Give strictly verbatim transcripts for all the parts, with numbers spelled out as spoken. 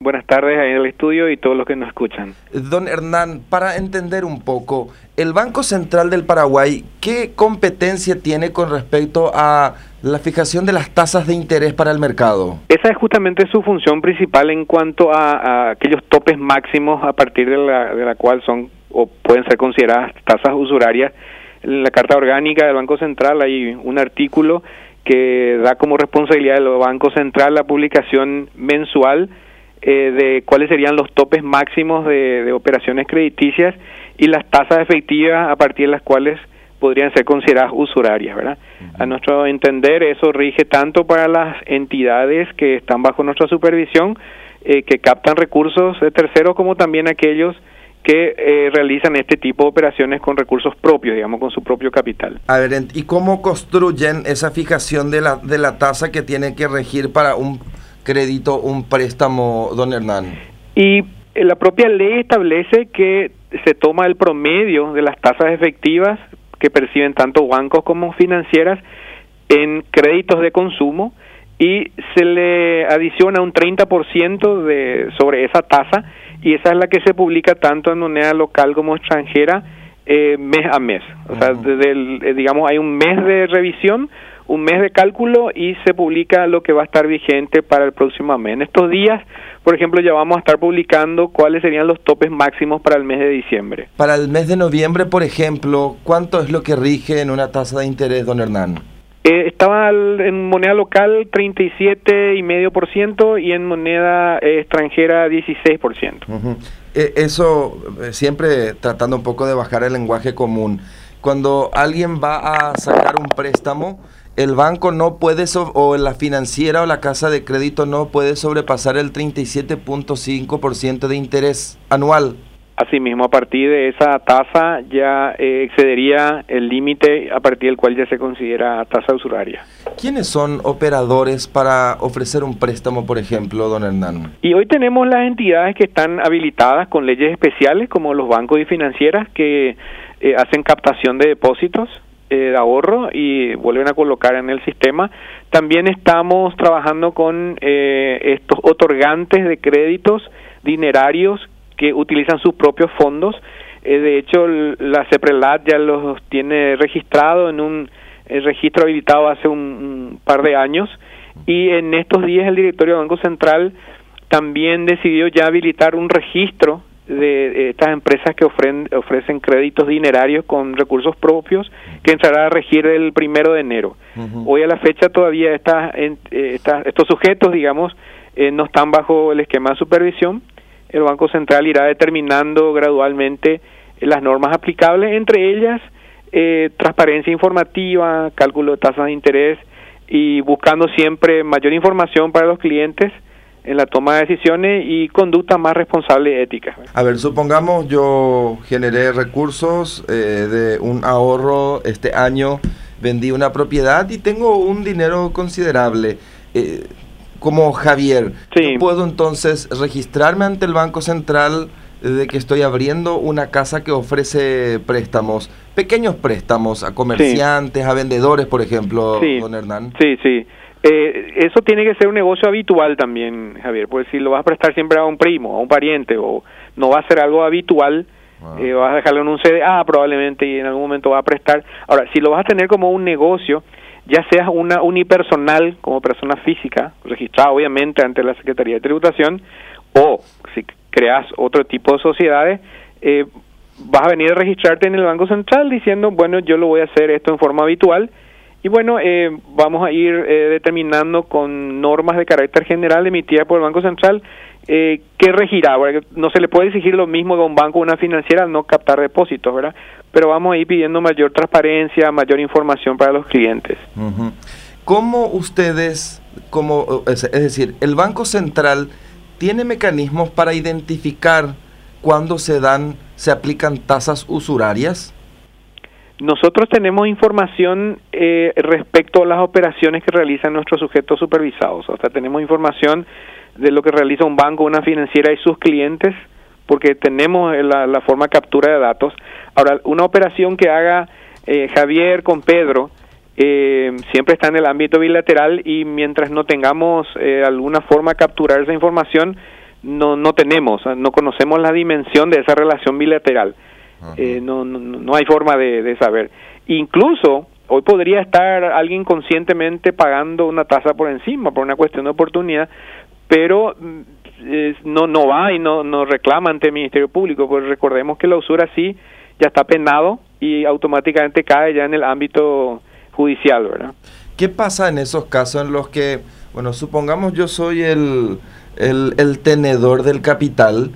buenas tardes ahí en el estudio y todos los que nos escuchan. Don Hernán, para entender un poco, el Banco Central del Paraguay, ¿qué competencia tiene con respecto a la fijación de las tasas de interés para el mercado? Esa es justamente su función principal en cuanto a, a aquellos topes máximos a partir de la, de la cual son o pueden ser consideradas tasas usurarias. En la Carta Orgánica del Banco Central hay un artículo que da como responsabilidad del Banco Central la publicación mensual eh, de cuáles serían los topes máximos de, de operaciones crediticias y las tasas efectivas a partir de las cuales podrían ser consideradas usurarias, ¿verdad? Uh-huh. A nuestro entender, eso rige tanto para las entidades que están bajo nuestra supervisión, eh, que captan recursos de terceros, como también aquellos que eh, realizan este tipo de operaciones con recursos propios, digamos, con su propio capital. A ver, ¿y cómo construyen esa fijación de la, de la tasa que tiene que regir para un crédito, un préstamo, don Hernán? Y eh, la propia ley establece que se toma el promedio de las tasas efectivas que perciben tanto bancos como financieras en créditos de consumo y se le adiciona un treinta por ciento de, sobre esa tasa, y esa es la que se publica tanto en moneda local como extranjera eh, mes a mes. O sea, desde el, eh, digamos, hay un mes de revisión, un mes de cálculo y se publica lo que va a estar vigente para el próximo mes. En estos días, por ejemplo, ya vamos a estar publicando cuáles serían los topes máximos para el mes de diciembre. Para el mes de noviembre, por ejemplo, ¿cuánto es lo que rige en una tasa de interés, don Hernán? Eh, estaba en moneda local treinta y siete coma cinco por ciento y en moneda eh, extranjera dieciséis por ciento. Uh-huh. eh, eso, eh, siempre tratando un poco de bajar el lenguaje común. Cuando alguien va a sacar un préstamo, el banco no puede, so- o la financiera o la casa de crédito no puede sobrepasar el treinta y siete punto cinco por ciento de interés anual. Asimismo, a partir de esa tasa ya eh, excedería el límite a partir del cual ya se considera tasa usuraria. ¿Quiénes son operadores para ofrecer un préstamo, por ejemplo, don Hernán? Y hoy tenemos las entidades que están habilitadas con leyes especiales, como los bancos y financieras, que eh, hacen captación de depósitos eh, de ahorro y vuelven a colocar en el sistema. También estamos trabajando con eh, estos otorgantes de créditos dinerarios que utilizan sus propios fondos. Eh, de hecho, la CEPRELAT ya los tiene registrado en un eh, registro habilitado hace un, un par de años, y en estos días el directorio del Banco Central también decidió ya habilitar un registro de, de estas empresas que ofren, ofrecen créditos dinerarios con recursos propios, que entrará a regir el primero de enero. Uh-huh. Hoy a la fecha todavía estas, estas, estos sujetos, digamos, eh, no están bajo el esquema de supervisión. El Banco Central irá determinando gradualmente las normas aplicables, entre ellas eh, transparencia informativa, cálculo de tasas de interés y buscando siempre mayor información para los clientes en la toma de decisiones y conducta más responsable y ética. A ver, supongamos yo generé recursos eh, de un ahorro este año, vendí una propiedad y tengo un dinero considerable. Eh, Como Javier, sí. ¿Yo puedo entonces registrarme ante el Banco Central de que estoy abriendo una casa que ofrece préstamos, pequeños préstamos a comerciantes, sí. a vendedores, por ejemplo, sí. don Hernán? Sí, sí. Eh, eso tiene que ser un negocio habitual también, Javier, porque si lo vas a prestar siempre a un primo, a un pariente, o no va a ser algo habitual, ah. eh, vas a dejarlo en un C D A probablemente y en algún momento va a prestar. Ahora, si lo vas a tener como un negocio, ya seas una unipersonal como persona física, registrada obviamente ante la Secretaría de Tributación, o si creas otro tipo de sociedades, eh, vas a venir a registrarte en el Banco Central diciendo, bueno, yo lo voy a hacer esto en forma habitual, y bueno, eh, vamos a ir eh, determinando con normas de carácter general emitidas por el Banco Central eh, qué regirá. Porque no se le puede exigir lo mismo a un banco o una financiera al no captar depósitos, ¿verdad? Pero vamos a ir pidiendo mayor transparencia, mayor información para los clientes. Uh-huh. ¿Cómo ustedes, como, es decir, el Banco Central tiene mecanismos para identificar cuándo se dan, se aplican tasas usurarias? Nosotros tenemos información eh, respecto a las operaciones que realizan nuestros sujetos supervisados. O sea, tenemos información de lo que realiza un banco, una financiera y sus clientes, porque tenemos la, la forma de captura de datos. Ahora, una operación que haga eh, Javier con Pedro eh, siempre está en el ámbito bilateral, y mientras no tengamos eh, alguna forma de capturar esa información, no no tenemos, no conocemos la dimensión de esa relación bilateral. Eh, no, no no hay forma de, de saber. Incluso hoy podría estar alguien conscientemente pagando una tasa por encima por una cuestión de oportunidad, pero eh, no no va y no no reclama ante el Ministerio Público, pues recordemos que la usura sí ya está penado y automáticamente cae ya en el ámbito judicial, ¿verdad? ¿Qué pasa en esos casos en los que, bueno, supongamos yo soy el, el, el tenedor del capital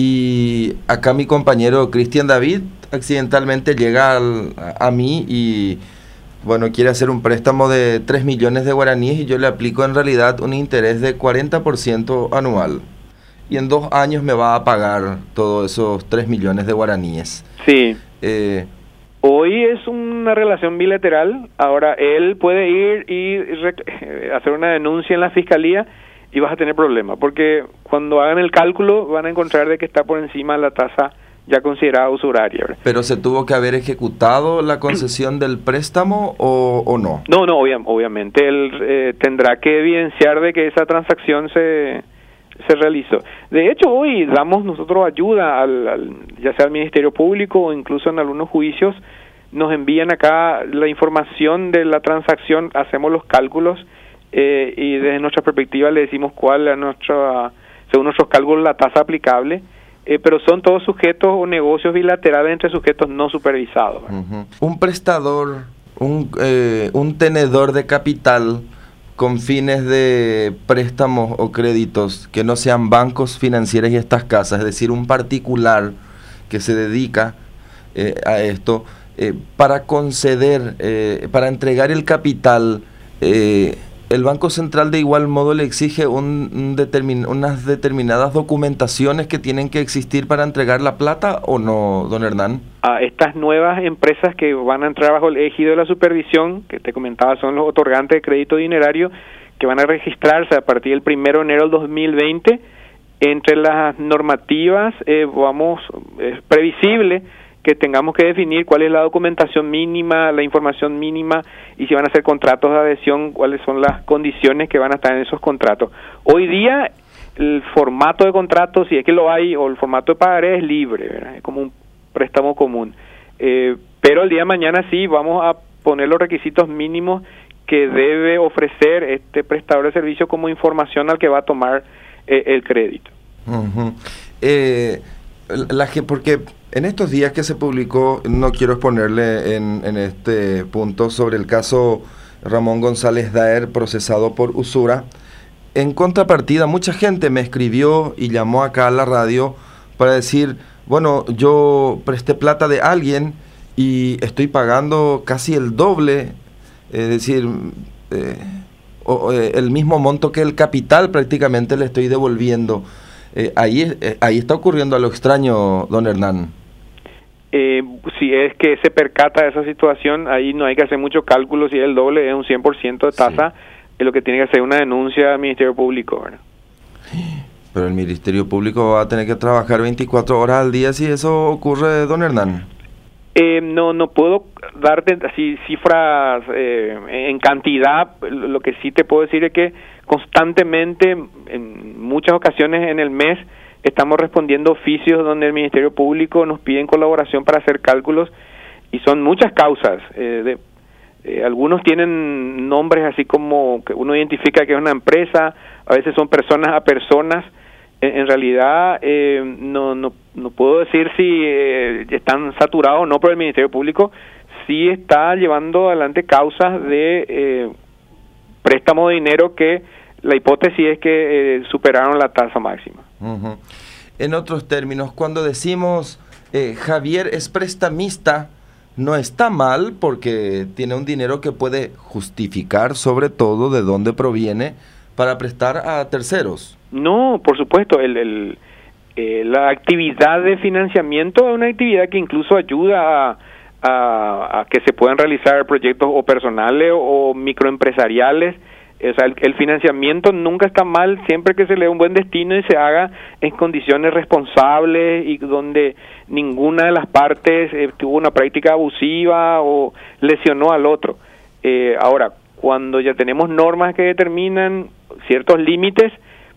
y acá mi compañero Cristian David accidentalmente llega al, a, a mí y, bueno, quiere hacer un préstamo de tres millones de guaraníes y yo le aplico en realidad un interés de cuarenta por ciento anual? Y en dos años me va a pagar todos esos tres millones de guaraníes. Sí. Eh, Hoy es una relación bilateral. Ahora él puede ir y re- hacer una denuncia en la fiscalía y vas a tener problemas, porque cuando hagan el cálculo van a encontrar de que está por encima de la tasa ya considerada usuraria, ¿verdad? ¿Pero se tuvo que haber ejecutado la concesión del préstamo o, o no? No, no, obvia- obviamente él eh, tendrá que evidenciar de que esa transacción se se realizó. De hecho, hoy damos nosotros ayuda, al, al ya sea al Ministerio Público o incluso en algunos juicios, nos envían acá la información de la transacción, hacemos los cálculos eh, y desde nuestra perspectiva le decimos cuál es nuestra, según nuestros cálculos, la tasa aplicable, eh, pero son todos sujetos o negocios bilaterales entre sujetos no supervisados. Uh-huh. Un prestador, un, eh, un tenedor de capital con fines de préstamos o créditos que no sean bancos, financieras y estas casas, es decir, un particular que se dedica eh, a esto, eh, para conceder, eh, para entregar el capital, eh, el Banco Central de igual modo le exige un, un determin, unas determinadas documentaciones que tienen que existir para entregar la plata, ¿o no, don Hernán? A estas nuevas empresas que van a entrar bajo el ejido de la supervisión, que te comentaba, son los otorgantes de crédito dinerario, que van a registrarse a partir del primero de enero del dos mil veinte. Entre las normativas, eh, vamos, es previsible que tengamos que definir cuál es la documentación mínima, la información mínima, y si van a hacer contratos de adhesión, cuáles son las condiciones que van a estar en esos contratos. Hoy día, el formato de contrato, si es que lo hay, o el formato de pagaré es libre, ¿verdad? Es como un préstamo común. Eh, pero el día de mañana sí vamos a poner los requisitos mínimos que debe ofrecer este prestador de servicio como información al que va a tomar eh, el crédito. Uh-huh. eh, la que, porque en estos días que se publicó, no quiero exponerle en, en este punto sobre el caso Ramón González Daer procesado por usura. En contrapartida, mucha gente me escribió y llamó acá a la radio para decir, bueno, yo presté plata de alguien y estoy pagando casi el doble, es decir, eh, o, eh, el mismo monto que el capital prácticamente le estoy devolviendo. Eh, ahí, eh, ahí está ocurriendo algo extraño, don Hernán. Eh, si es que se percata de esa situación, ahí no hay que hacer mucho cálculo. Si es el doble, es un cien por ciento de tasa, sí. Es lo que tiene que hacer una denuncia al Ministerio Público, ¿verdad? Pero el Ministerio Público va a tener que trabajar veinticuatro horas al día si eso ocurre, don Hernán. Eh, no no puedo darte así cifras eh, en cantidad. Lo que sí te puedo decir es que constantemente, en muchas ocasiones en el mes, estamos respondiendo oficios donde el Ministerio Público nos piden colaboración para hacer cálculos, y son muchas causas. Eh, de, eh, algunos tienen nombres así como que uno identifica que es una empresa, a veces son personas a personas. En, en realidad eh, no, no no puedo decir si eh, están saturados o no, pero el Ministerio Público sí está llevando adelante causas de eh, préstamo de dinero que la hipótesis es que eh, superaron la tasa máxima. Uh-huh. En otros términos, cuando decimos eh, Javier es prestamista, no está mal porque tiene un dinero que puede justificar sobre todo de dónde proviene para prestar a terceros. No, por supuesto, el, el, eh, la actividad de financiamiento es una actividad que incluso ayuda a, a, a que se puedan realizar proyectos o personales o microempresariales. O sea, el, el financiamiento nunca está mal siempre que se le dé un buen destino y se haga en condiciones responsables y donde ninguna de las partes eh, tuvo una práctica abusiva o lesionó al otro. Eh, ahora, cuando ya tenemos normas que determinan ciertos límites,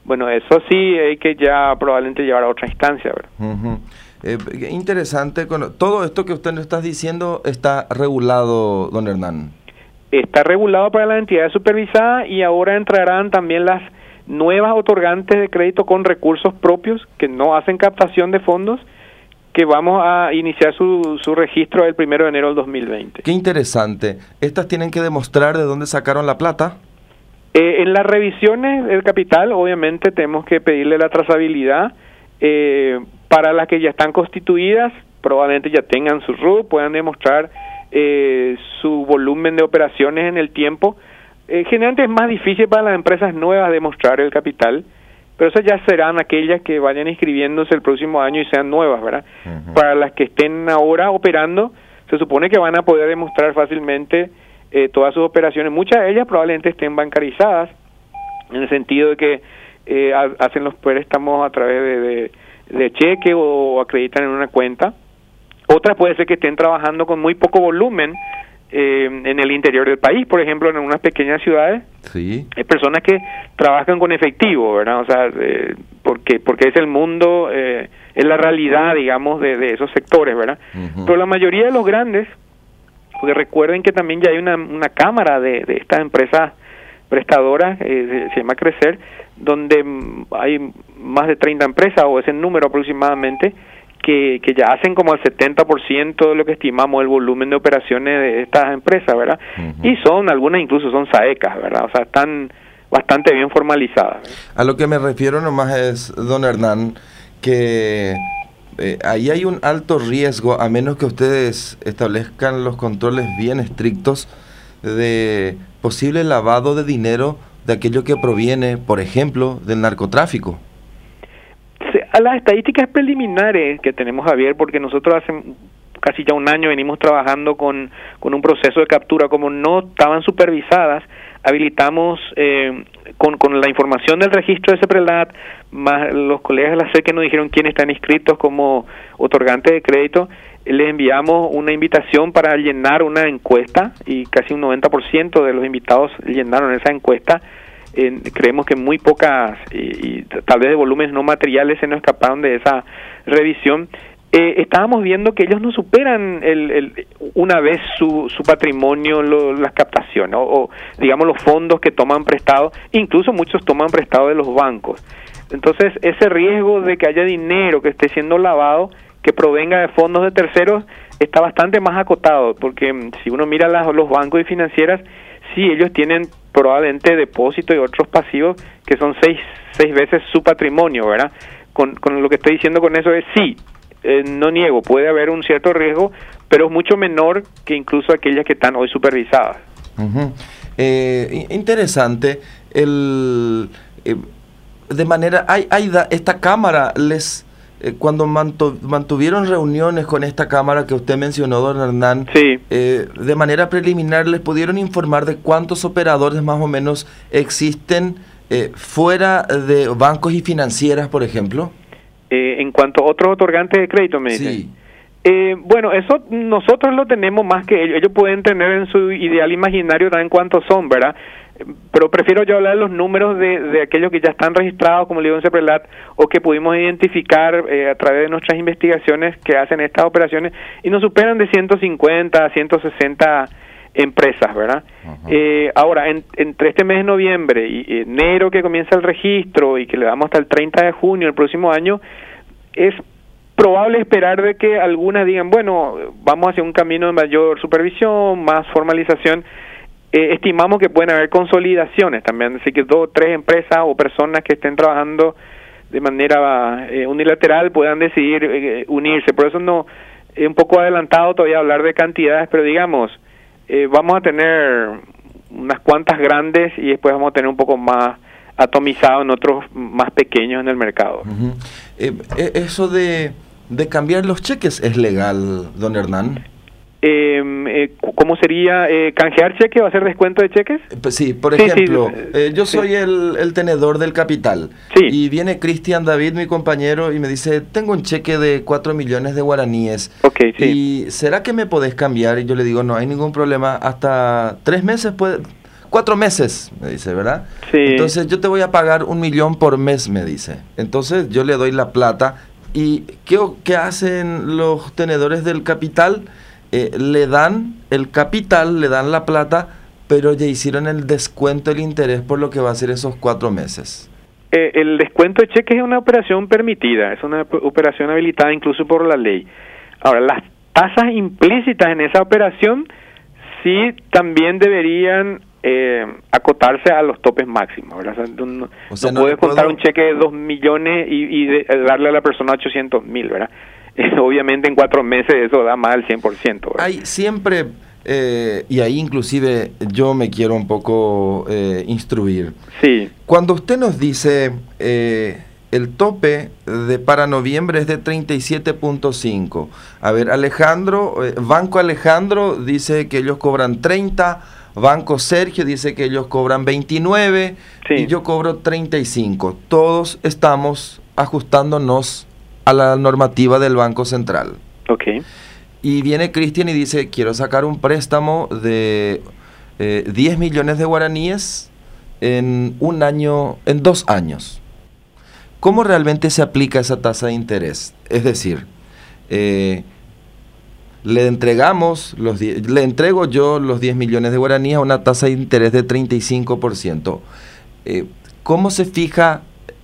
bueno, eso sí hay que ya probablemente llevar a otra instancia, ¿verdad? Uh-huh. Eh, interesante, con, todo esto que usted nos está diciendo está regulado, don Hernán. Está regulado para las entidades supervisadas y ahora entrarán también las nuevas otorgantes de crédito con recursos propios que no hacen captación de fondos, que vamos a iniciar su, su registro el primero de enero del dos mil veinte. Qué interesante. ¿Estas tienen que demostrar de dónde sacaron la plata? Eh, en las revisiones del capital, obviamente, tenemos que pedirle la trazabilidad. Eh, para las que ya están constituidas, probablemente ya tengan su R U, puedan demostrar eh, su volumen de operaciones en el tiempo. Eh, generalmente es más difícil para las empresas nuevas demostrar el capital, pero esas ya serán aquellas que vayan inscribiéndose el próximo año y sean nuevas, ¿verdad? Uh-huh. Para las que estén ahora operando, se supone que van a poder demostrar fácilmente eh, todas sus operaciones. Muchas de ellas probablemente estén bancarizadas, en el sentido de que eh, hacen los préstamos a través de, de, de cheque o acreditan en una cuenta. Otras puede ser que estén trabajando con muy poco volumen eh, en el interior del país, por ejemplo, en unas pequeñas ciudades. Sí. Hay personas que trabajan con efectivo, ¿verdad? O sea, eh, porque porque es el mundo, eh, es la realidad, digamos, de, de esos sectores, ¿verdad? Uh-huh. Pero la mayoría de los grandes, porque recuerden que también ya hay una, una cámara de, de estas empresas prestadoras, eh, se llama Crecer, donde hay más de treinta empresas, o ese número aproximadamente, que, que ya hacen como el setenta por ciento de lo que estimamos el volumen de operaciones de estas empresas, ¿verdad? Uh-huh. Y son, algunas incluso son SAECAS, ¿verdad? O sea, están bastante bien formalizadas, ¿verdad? A lo que me refiero nomás es, don Hernán, que eh, ahí hay un alto riesgo, a menos que ustedes establezcan los controles bien estrictos, de posible lavado de dinero de aquello que proviene, por ejemplo, del narcotráfico. A las estadísticas preliminares que tenemos, Javier, porque nosotros hace casi ya un año venimos trabajando con, con un proceso de captura, como no estaban supervisadas, habilitamos eh, con, con la información del registro de CEPRELAT, más los colegas de la S E C que nos dijeron quiénes están inscritos como otorgantes de crédito, les enviamos una invitación para llenar una encuesta y casi un noventa por ciento de los invitados llenaron esa encuesta. Eh, creemos que muy pocas y, y tal vez de volúmenes no materiales se nos escaparon de esa revisión. Eh, estábamos viendo que ellos no superan el, el, una vez su, su patrimonio, lo, las captaciones o, o digamos los fondos que toman prestado, incluso muchos toman prestado de los bancos. Entonces ese riesgo de que haya dinero que esté siendo lavado, que provenga de fondos de terceros, está bastante más acotado, porque si uno mira las, los bancos y financieras, sí, ellos tienen probablemente depósitos y otros pasivos que son seis, seis veces su patrimonio, ¿verdad? Con, con lo que estoy diciendo con eso es sí, eh, no niego, puede haber un cierto riesgo, pero es mucho menor que incluso aquellas que están hoy supervisadas. Uh-huh. Eh, interesante, el eh, de manera, hay, hay da, esta cámara les... Cuando mantu, mantuvieron reuniones con esta cámara que usted mencionó, don Hernán, sí. eh, de manera preliminar, ¿les pudieron informar de cuántos operadores más o menos existen eh, fuera de bancos y financieras, por ejemplo? Eh, en cuanto a otros otorgantes de crédito, me dicen. Sí. Eh, bueno, eso nosotros lo tenemos más que ellos. Ellos pueden tener en su ideal imaginario también cuántos son, ¿verdad? Pero prefiero yo hablar de los números de, de aquellos que ya están registrados, como le digo en CEPRELAT, o que pudimos identificar eh, a través de nuestras investigaciones que hacen estas operaciones, y nos superan de ciento cincuenta a ciento sesenta empresas, ¿verdad? Uh-huh. Eh, ahora, en, entre este mes de noviembre y enero, que comienza el registro y que le damos hasta el treinta de junio del próximo año, es probable esperar de que algunas digan, bueno, vamos hacia un camino de mayor supervisión, más formalización. Eh, estimamos que pueden haber consolidaciones también, así que dos o tres empresas o personas que estén trabajando de manera eh, unilateral puedan decidir eh, unirse. Por eso no es un poco adelantado todavía hablar de cantidades, pero digamos, eh, vamos a tener unas cuantas grandes y después vamos a tener un poco más atomizado en otros más pequeños en el mercado. Uh-huh. eh, eso de, de cambiar los cheques es legal, don Hernán. Eh, eh, ¿Cómo sería? Eh, ¿Canjear cheque o hacer descuento de cheques? Pues sí, por ejemplo, sí, sí, eh, yo soy sí. el, el tenedor del capital. Sí. Y viene Cristian David, mi compañero, y me dice, tengo un cheque de cuatro millones de guaraníes. Okay, sí. ¿Y será que me podés cambiar? Y yo le digo, no hay ningún problema. Hasta tres meses puede... cuatro meses, me dice, ¿verdad? Sí. Entonces yo te voy a pagar un millón por mes, me dice. Entonces yo le doy la plata. ¿Y qué, qué hacen los tenedores del capital? Eh, le dan el capital, le dan la plata, pero ya hicieron el descuento del interés por lo que va a ser esos cuatro meses. Eh, el descuento de cheques es una operación permitida, es una operación habilitada incluso por la ley. Ahora, las tasas implícitas en esa operación sí también deberían eh, acotarse a los topes máximos, ¿verdad? O sea, no, o sea, no, no puedes contar un cheque de dos millones y, y de, darle a la persona ochocientos mil, ¿verdad? Eh, obviamente en cuatro meses eso da más del cien por ciento, ¿verdad? Hay siempre, eh, y ahí inclusive yo me quiero un poco eh, instruir. Sí. Cuando usted nos dice eh, el tope de para noviembre es de treinta y siete punto cinco. A ver, Alejandro, eh, Banco Alejandro dice que ellos cobran treinta, Banco Sergio dice que ellos cobran veintinueve, sí, y yo cobro treinta y cinco. Todos estamos ajustándonos a la normativa del Banco Central. Okay. Y viene Cristian y dice, quiero sacar un préstamo de eh, diez millones de guaraníes en un año, en dos años. ¿Cómo realmente se aplica esa tasa de interés? Es decir, eh, le entregamos los le entrego yo los diez millones de guaraníes a una tasa de interés de treinta y cinco por ciento. Eh, ¿Cómo se fija,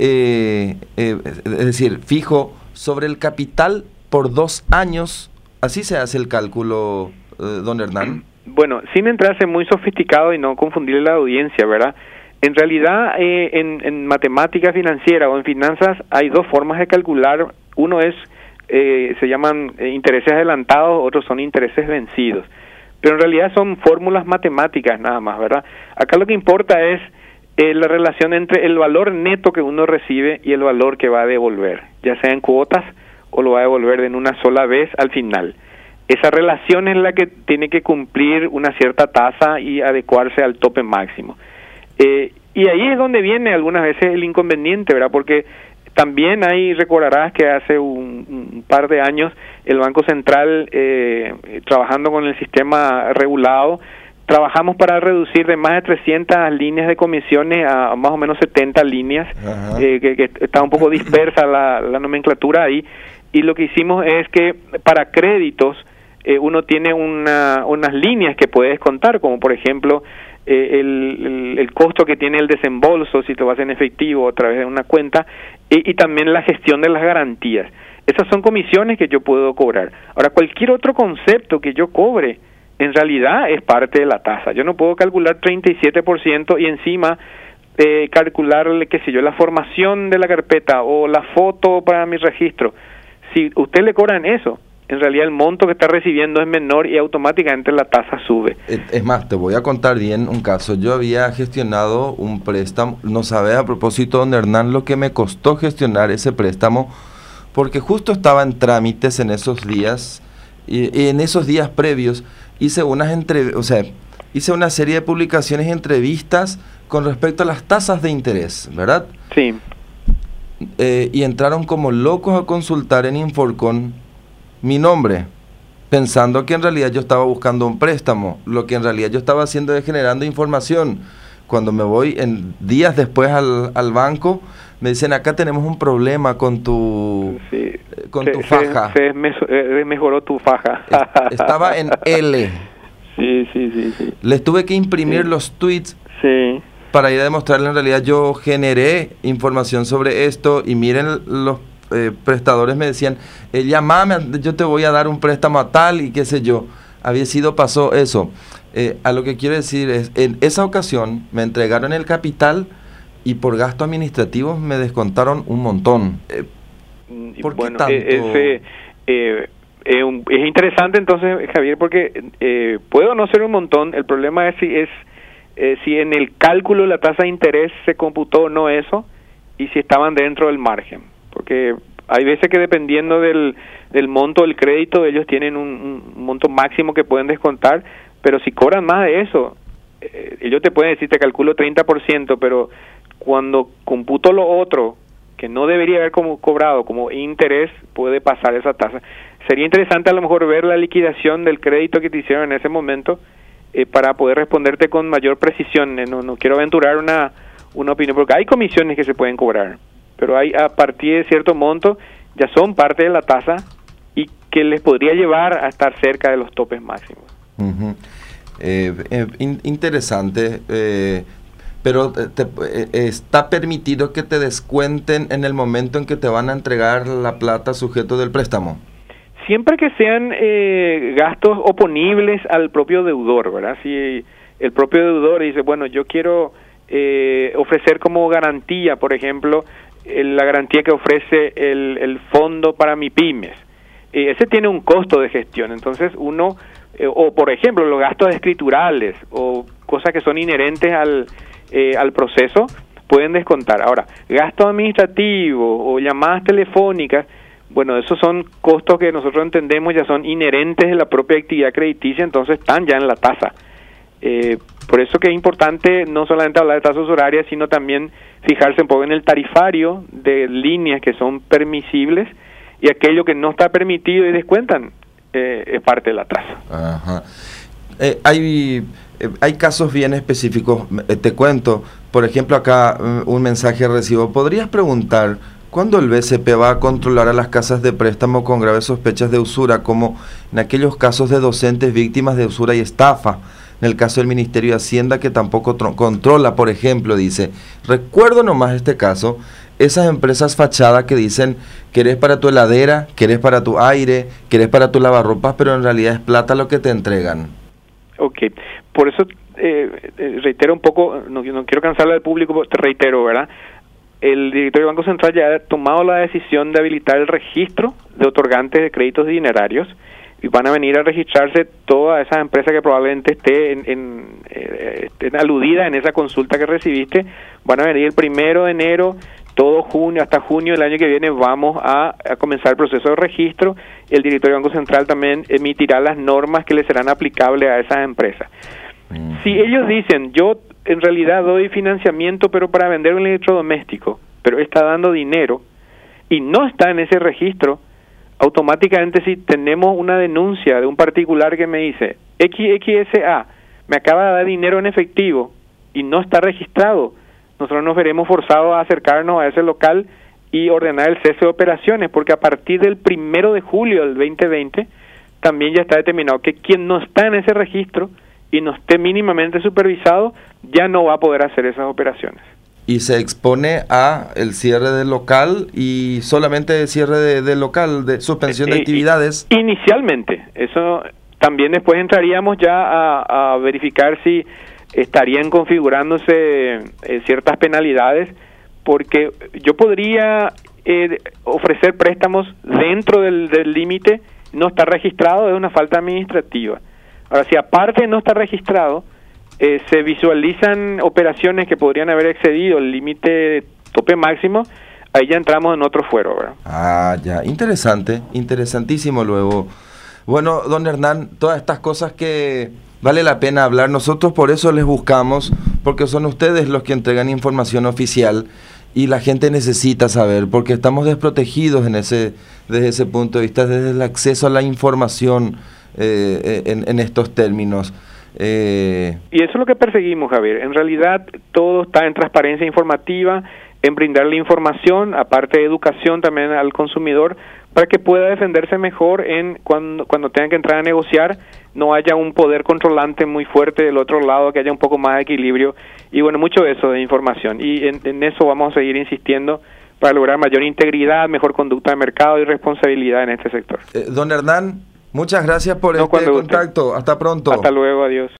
eh, eh, es decir, fijo sobre el capital por dos años? ¿Así se hace el cálculo, eh, don Hernán? Bueno, sin entrarse muy sofisticado y no confundirle la audiencia, ¿verdad? En realidad, eh, en, en matemática financiera o en finanzas hay dos formas de calcular. Uno es, eh, se llaman eh, intereses adelantados, otros son intereses vencidos. Pero en realidad son fórmulas matemáticas nada más, ¿verdad? Acá lo que importa es eh, la relación entre el valor neto que uno recibe y el valor que va a devolver, ya sea en cuotas o lo va a devolver en una sola vez al final. Esa relación es la que tiene que cumplir una cierta tasa y adecuarse al tope máximo. Eh, y ahí es donde viene algunas veces el inconveniente, ¿verdad? Porque también ahí recordarás que hace un, un par de años el Banco Central, eh, trabajando con el sistema regulado, trabajamos para reducir de más de trescientas líneas de comisiones a más o menos setenta líneas, eh, que, que está un poco dispersa la, la nomenclatura ahí, y lo que hicimos es que para créditos eh, uno tiene una, unas líneas que puede descontar, como por ejemplo eh, el, el, el costo que tiene el desembolso si lo haces en efectivo a través de una cuenta, y, y también la gestión de las garantías. Esas son comisiones que yo puedo cobrar. Ahora, cualquier otro concepto que yo cobre en realidad es parte de la tasa. Yo no puedo calcular treinta y siete por ciento y encima eh, calcularle, qué sé yo, la formación de la carpeta o la foto para mi registro. Si usted le cobran eso, en realidad el monto que está recibiendo es menor y automáticamente la tasa sube. Es más, te voy a contar bien un caso. Yo había gestionado un préstamo, no sabe a propósito, don Hernán, lo que me costó gestionar ese préstamo, porque justo estaba en trámites en esos días, y, y en esos días previos hice unas entre, o sea, hice una serie de publicaciones y entrevistas con respecto a las tasas de interés, ¿verdad? Sí. Eh, y entraron como locos a consultar en Inforcon mi nombre, pensando que en realidad yo estaba buscando un préstamo. Lo que en realidad yo estaba haciendo es generando información. Cuando me voy en días después al, al banco, me dicen, acá tenemos un problema con tu, sí. con se, tu faja. Se, se mejoró tu faja. Estaba en L. Sí, sí, sí, sí. Les tuve que imprimir sí. los tweets sí. para ir a demostrarle en realidad yo generé información sobre esto, y miren, los eh, prestadores me decían, eh, llamame, yo te voy a dar un préstamo a tal y qué sé yo. Había sido, pasó eso. Eh, a lo que quiero decir es, en esa ocasión me entregaron el capital y por gastos administrativos me descontaron un montón. Eh, ¿Por bueno, qué tanto? Ese, eh, eh, un, es interesante entonces, Javier, porque eh, puedo no ser un montón. El problema es si es eh, si en el cálculo de la tasa de interés se computó o no eso, y si estaban dentro del margen. Porque hay veces que dependiendo del, del monto del crédito, ellos tienen un, un monto máximo que pueden descontar, pero si cobran más de eso, eh, ellos te pueden decir, te calculo treinta por ciento, pero cuando computo lo otro, que no debería haber como cobrado como interés, puede pasar esa tasa. Sería interesante a lo mejor ver la liquidación del crédito que te hicieron en ese momento, eh, para poder responderte con mayor precisión. Eh, no, no quiero aventurar una, una opinión, porque hay comisiones que se pueden cobrar, pero hay a partir de cierto monto ya son parte de la tasa y que les podría llevar a estar cerca de los topes máximos. Uh-huh. eh, eh, in, interesante, eh, pero te, eh, ¿está permitido que te descuenten en el momento en que te van a entregar la plata sujeto del préstamo? Siempre que sean eh, gastos oponibles al propio deudor, ¿verdad? Si el propio deudor dice, bueno, yo quiero eh, ofrecer como garantía, por ejemplo, el, la garantía que ofrece el, el fondo para MIPYMES, eh, ese tiene un costo de gestión, entonces uno, eh, o por ejemplo, los gastos escriturales o cosas que son inherentes al, eh, al proceso, pueden descontar. Ahora, gastos administrativos o llamadas telefónicas, bueno, esos son costos que nosotros entendemos ya son inherentes de la propia actividad crediticia, entonces están ya en la tasa. Eh, por eso que es importante no solamente hablar de tasas horarias, sino también fijarse un poco en el tarifario de líneas que son permisibles y aquello que no está permitido y descuentan eh, es parte de la tasa. Ajá. Eh, hay, eh, hay casos bien específicos, eh, te cuento, por ejemplo acá un mensaje recibo, ¿podrías preguntar cuándo el B C P va a controlar a las casas de préstamo con graves sospechas de usura, como en aquellos casos de docentes víctimas de usura y estafa? En el caso del Ministerio de Hacienda, que tampoco controla, por ejemplo, dice, recuerdo nomás este caso, esas empresas fachadas que dicen que eres para tu heladera, que eres para tu aire, que eres para tu lavarropas, pero en realidad es plata lo que te entregan. Ok, por eso eh, reitero un poco, no, no quiero cansarle al público, te reitero, ¿verdad? El directorio del Banco Central ya ha tomado la decisión de habilitar el registro de otorgantes de créditos dinerarios y van a venir a registrarse todas esas empresas que probablemente esté en, en, eh, estén aludidas en esa consulta que recibiste. Van a venir el primero de enero, todo junio, hasta junio del año que viene vamos a, a comenzar el proceso de registro. El directorio del Banco Central también emitirá las normas que le serán aplicables a esas empresas. Mm. Si ellos dicen, yo en realidad doy financiamiento pero para vender un electrodoméstico, pero está dando dinero y no está en ese registro, automáticamente si tenemos una denuncia de un particular que me dice X X S A me acaba de dar dinero en efectivo y no está registrado, nosotros nos veremos forzados a acercarnos a ese local y ordenar el cese de operaciones, porque a partir del primero de julio del veinte veinte también ya está determinado que quien no está en ese registro y no esté mínimamente supervisado ya no va a poder hacer esas operaciones. Y se expone a el cierre del local y solamente cierre de, del local, de suspensión de eh, actividades. Inicialmente, eso también después entraríamos ya a, a verificar si estarían configurándose eh, ciertas penalidades, porque yo podría eh, ofrecer préstamos dentro del límite, no está registrado, es una falta administrativa. Ahora, si aparte no está registrado, Eh, se visualizan operaciones que podrían haber excedido el límite tope máximo, ahí ya entramos en otro fuero, ¿verdad? Ah, ya, interesante, interesantísimo luego. Bueno, don Hernán, todas estas cosas que vale la pena hablar, nosotros por eso les buscamos, porque son ustedes los que entregan información oficial y la gente necesita saber, porque estamos desprotegidos en ese, desde ese punto de vista, desde el acceso a la información eh, en, en estos términos. Eh... Y eso es lo que perseguimos, Javier. En realidad todo está en transparencia informativa, en brindarle información, aparte de educación también al consumidor, para que pueda defenderse mejor en cuando, cuando tenga que entrar a negociar, no haya un poder controlante muy fuerte del otro lado, que haya un poco más de equilibrio. Y bueno, mucho de eso de información. Y en, en eso vamos a seguir insistiendo para lograr mayor integridad, mejor conducta de mercado y responsabilidad en este sector. Eh, don Hernán, muchas gracias por no, este contacto. Hasta pronto. Hasta luego, adiós.